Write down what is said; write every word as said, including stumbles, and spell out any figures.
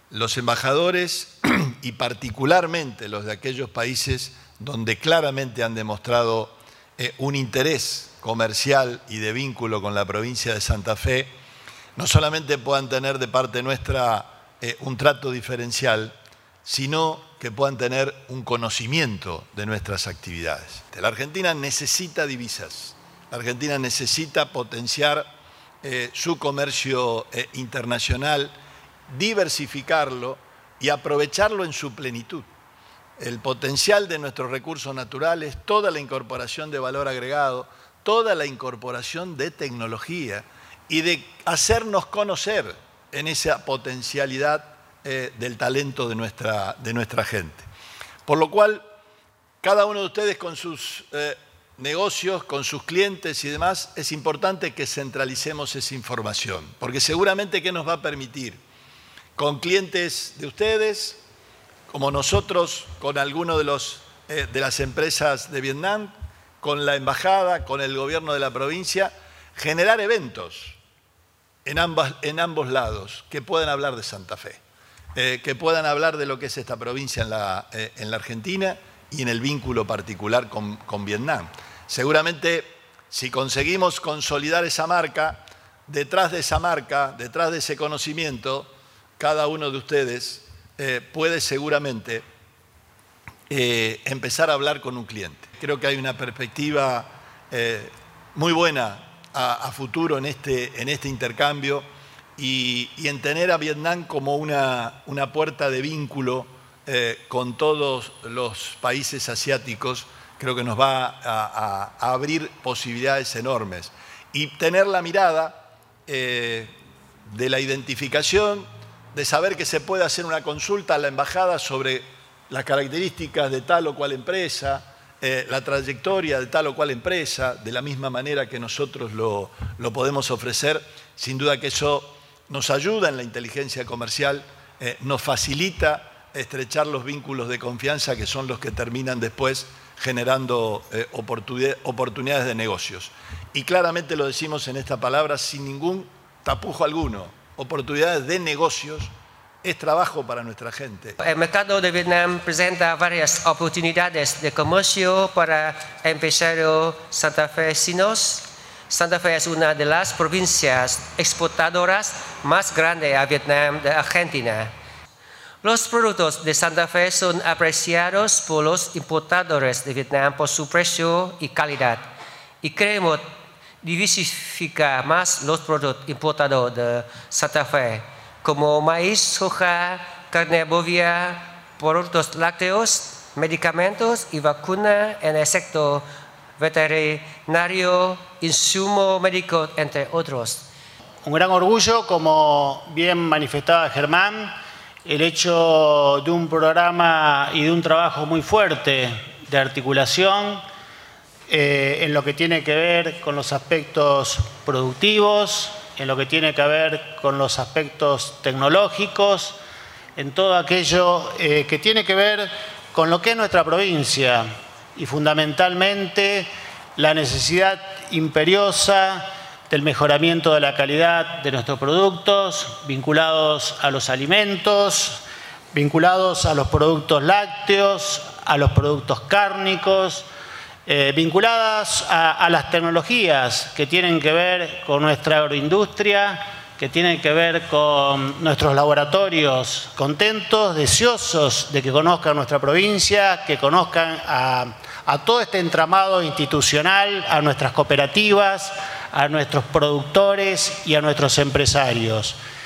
los embajadores y particularmente los de aquellos países donde claramente han demostrado eh, un interés comercial y de vínculo con la provincia de Santa Fe, no solamente puedan tener de parte nuestra eh, un trato diferencial, sino que puedan tener un conocimiento de nuestras actividades. La Argentina necesita divisas, la Argentina necesita potenciar eh, su comercio eh, internacional, diversificarlo y aprovecharlo en su plenitud. El potencial de nuestros recursos naturales, toda la incorporación de valor agregado, toda la incorporación de tecnología y de hacernos conocer en esa potencialidad eh, del talento de nuestra, de nuestra gente. Por lo cual, cada uno de ustedes con sus eh, negocios, con sus clientes y demás, es importante que centralicemos esa información, porque seguramente que nos va a permitir, con clientes de ustedes, como nosotros, con alguno de, los, eh, de las empresas de Vietnam, con la embajada, con el gobierno de la provincia, generar eventos en, ambas, en ambos lados que puedan hablar de Santa Fe, eh, que puedan hablar de lo que es esta provincia en la, eh, en la Argentina y en el vínculo particular con, con Vietnam. Seguramente, si conseguimos consolidar esa marca, detrás de esa marca, detrás de ese conocimiento, cada uno de ustedes eh, puede seguramente eh, empezar a hablar con un cliente. Creo que hay una perspectiva eh, muy buena a, a futuro en este, en este intercambio y, y en tener a Vietnam como una, una puerta de vínculo eh, con todos los países asiáticos, creo que nos va a, a, a abrir posibilidades enormes. Y tener la mirada eh, de la identificación, de saber que se puede hacer una consulta a la embajada sobre las características de tal o cual empresa, eh, la trayectoria de tal o cual empresa, de la misma manera que nosotros lo, lo podemos ofrecer. Sin duda que eso nos ayuda en la inteligencia comercial, eh, nos facilita estrechar los vínculos de confianza que son los que terminan después generando eh, oportunidades de negocios. Y claramente lo decimos en esta palabra sin ningún tapujo alguno. Oportunidades de negocios es trabajo para nuestra gente. El mercado de Vietnam presenta varias oportunidades de comercio para empresarios santafesinos. Santa Fe es una de las provincias exportadoras más grandes a Vietnam de Argentina. Los productos de Santa Fe son apreciados por los importadores de Vietnam por su precio y calidad. Y queremos diversificar más los productos importados de Santa Fe, como maíz, soja, carne bovina, productos lácteos, medicamentos y vacunas en el sector veterinario, insumo médico, entre otros. Un gran orgullo, como bien manifestaba Germán, el hecho de un programa y de un trabajo muy fuerte de articulación Eh, en lo que tiene que ver con los aspectos productivos, en lo que tiene que ver con los aspectos tecnológicos, en todo aquello eh, que tiene que ver con lo que es nuestra provincia y fundamentalmente la necesidad imperiosa del mejoramiento de la calidad de nuestros productos, vinculados a los alimentos, vinculados a los productos lácteos, a los productos cárnicos, Eh, vinculadas a, a las tecnologías que tienen que ver con nuestra agroindustria, que tienen que ver con nuestros laboratorios, contentos, deseosos de que conozcan nuestra provincia, que conozcan a, a todo este entramado institucional, a nuestras cooperativas, a nuestros productores y a nuestros empresarios.